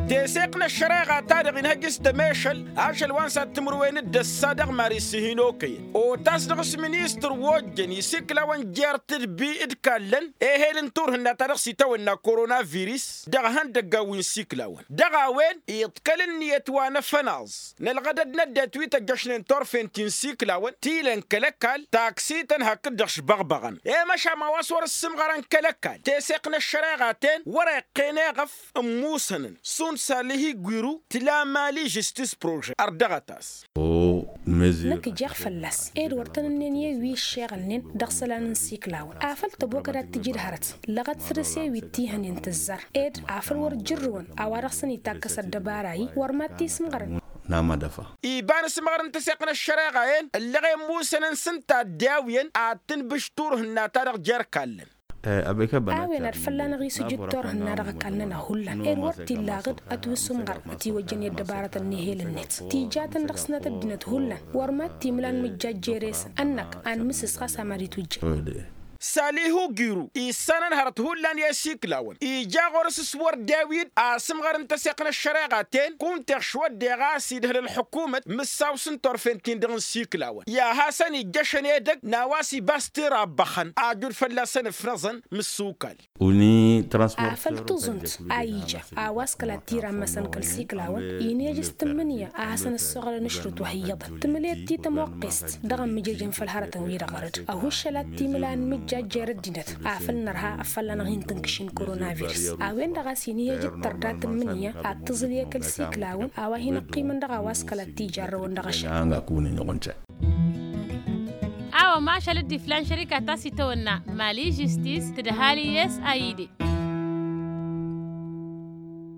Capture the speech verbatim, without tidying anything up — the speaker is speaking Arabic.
تسيقنا الشراغة تارغ نهجس تماشل عشل وانسا تمروين الدسادق ماري سهينوكي وتصدق سمينيستر وجن يسيكلا وان جارت بي ادكالن ايه هيلن هنا تارغ سيتاونا كورونا فيروس دغهان دقاوين سيكلاون دغاوين يتكلن يتوانا فناز نلغدد ندى تويتا جشنين تورفين تنسيكلاون تيلن كلكال تاكسيتن هكدش بغبغن ايه مشا ما واسور السمغران كلكال تسيقنا الشراغاتين ورق قيناغف موسنن سون ساليه غيرو تلا مالي جستيس بروجي اردغتاس نك جاغ فلاس ايد ورتنن وي شيغلنين دغسلان سيكلاون افل تبوكرات تجير هرت لغت سرسي ويتيهن ينتزر ايد افل ور جرون اوارخسني تاكس الدباراي ورماتي سمغرن نعم دفع إيبان سمغرن تسيقنا الشراغين اللي غي موسنن سنتا داوين آتن بشتورهن تارغ جاركالن أبيك بنا أوين الفلان غي سجود تور هنارغ كلنا هولن إير ورتي لاغد أتوسم غر تي وجني الدبارة النهيل النت تي جاتن رخصنا تدنت هولن ورمات تي ملان مجاج جيريس أنك أن مسس خاصة ماريت وجه ساليهو جيرو إيسانن هرت هولان ياسيك لاون إيجا غرس سور داويد آسم غرن تسيقنا الشراغاتين كون تخشوا دغاسي دهل الحكومة مساوسن تورفنتين دغن سيك لاون يا هاسن إيجاشن يدك نواسي باستيرا بخن آجور فلاسن فرزن مسوكال وني ترانسبورت أفل تزنت أيجا أواس كلا تيرا مسن كل سيك لاون ينيجس تمنية أحسن الصغر نشرت وهيضا تمليت تي تموقست دغن مجيجن فالهرة ويرا غرد أهوش لا تيملان مج جاجر دينت أفل نرها أفل نغين تنكشين كورونا فيروس أوين دغاسيني يجد تردات منية أتصل يكل سيكلاون أوهين قيمة دغواس كلا تيجار وندغش أنا كوني نغنش أو ما شلت فلان شركة تاسي تونا مالي جستيس تدهالي يس أيدي